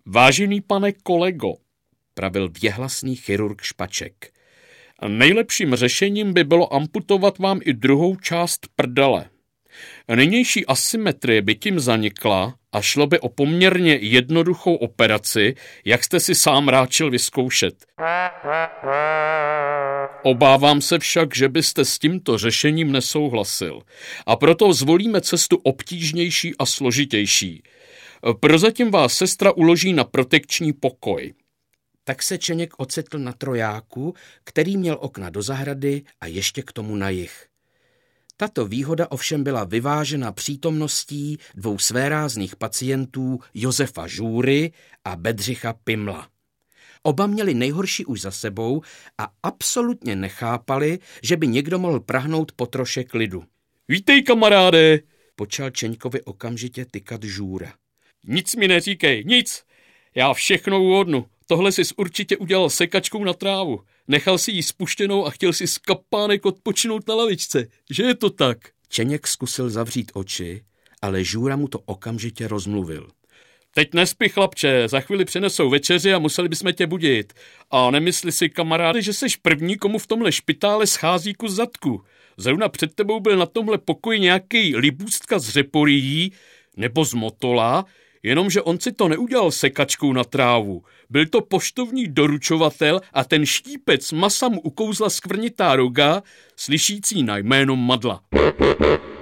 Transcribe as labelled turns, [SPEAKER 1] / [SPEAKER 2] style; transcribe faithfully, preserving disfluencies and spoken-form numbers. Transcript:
[SPEAKER 1] Vážený pane kolego, pravil věhlasný chirurg Špaček, nejlepším řešením by bylo amputovat vám i druhou část prdele. Nynější asymetrie by tím zanikla a šlo by o poměrně jednoduchou operaci, jak jste si sám ráčil vyzkoušet. Obávám se však, že byste s tímto řešením nesouhlasil a proto zvolíme cestu obtížnější a složitější. Prozatím vás sestra uloží na protekční pokoj.
[SPEAKER 2] Tak se Čeněk ocitl na trojáku, který měl okna do zahrady a ještě k tomu na jih. Tato výhoda ovšem byla vyvážena přítomností dvou svérázných pacientů Josefa Žůry a Bedřicha Pimla. Oba měli nejhorší už za sebou a absolutně nechápali, že by někdo mohl prahnout po troše klidu.
[SPEAKER 1] Vítej, kamaráde,
[SPEAKER 2] počal Čeňkovi okamžitě tykat Žůra.
[SPEAKER 1] Nic mi neříkej, nic. Já všechno uhodnu. Tohle jsi určitě udělal sekačkou na trávu. Nechal si ji spuštěnou a chtěl si z kapánek odpočinout na lavičce. Že je to tak?
[SPEAKER 2] Čeněk zkusil zavřít oči, ale Žůra mu to okamžitě rozmluvil.
[SPEAKER 1] Teď nespí, chlapče, za chvíli přinesou večeři a museli bychom tě budit. A nemysli si, kamaráde, že seš první, komu v tomhle špitále schází kus zadku. Zrovna před tebou byl na tomhle pokoji nějaký libůstka z Řeporyjí nebo z Motola, jenomže on si to neudělal sekačkou na trávu. Byl to poštovní doručovatel a ten štípec masa mu ukouzla skvrnitá roga, slyšící na jméno Madla.